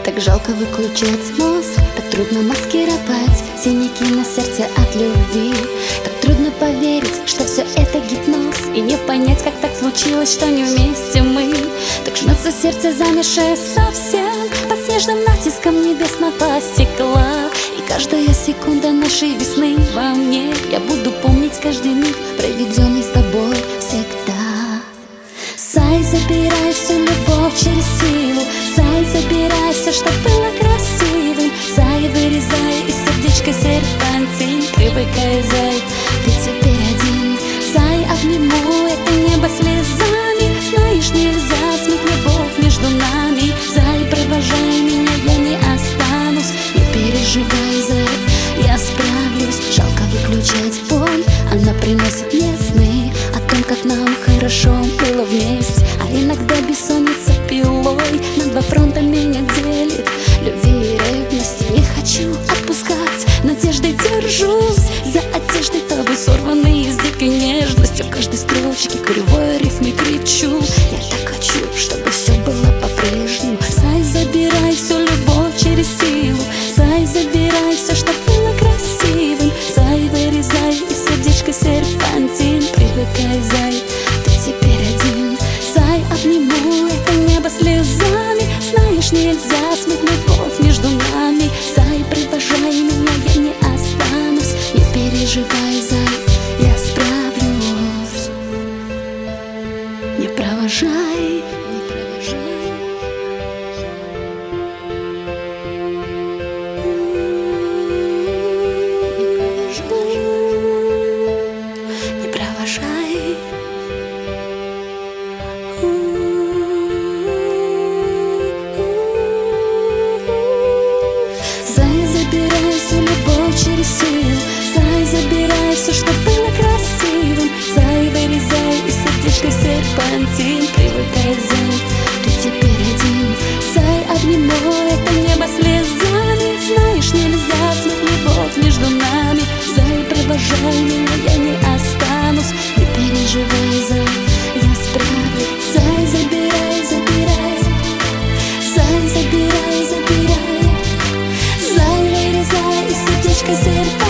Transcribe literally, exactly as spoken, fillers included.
Так жалко выключать мозг, так трудно маскировать синяки на сердце от любви. Так трудно поверить, что все это гипноз, и не понять, как так случилось, что не вместе мы. Так жмется сердце, замершее совсем под снежным натиском небесного стекла. И каждая секунда нашей весны во мне я буду помнить каждый миг, проведенный с тобой всегда. Сай, забирай всю любовь через силу, Сай, забирай все, что было красивым, Сай, вырезай из сердечка серпантин, привыкай, зай, ты теперь один. Сай, обниму это небо слезами, знаешь, нельзя смыть любовь между нами. Зай, провожай меня, я не останусь, не переживай, зай, я справлюсь. Жалко выключать боль, она приносит мне сны о том, как нам хорошо было вместе. А иногда бессонница пилой на два фронта меня делит. Любви и ревности не хочу отпускать, надеждой держусь за одеждой тобой, сорванной с дикой нежностью. В каждой строчке кривой рифме кричу: я так хочу, чтобы все было по-прежнему. Сай, забирай всю любовь через силу, Сай, забирай все, что было красивым, Сай, вырезай из сердечка серпантин, привыкай, зай, ты теперь один. Сай, обниму это небо слезами, знаешь, нельзя смыть любовь между нами. Сай, провожай меня, я не останусь, не переживай, зай, я справлюсь. Не провожай, не провожай. Не провожай. Сай, забирай всю любовь через силу, Сай, забирай все, что было красивым, Сай, вырезай из сердечка серпантин, привыкай, зай, ты теперь один. Сай, обниму это небо слезами, знаешь, нельзя смыть любовь между нами. Сай, провожай меня, я не останусь, не переживай, зай, я справлюсь. Сай, забирай, забирай, Сай, забирай, забирай, Сай, вырезай из сердечка серпантин.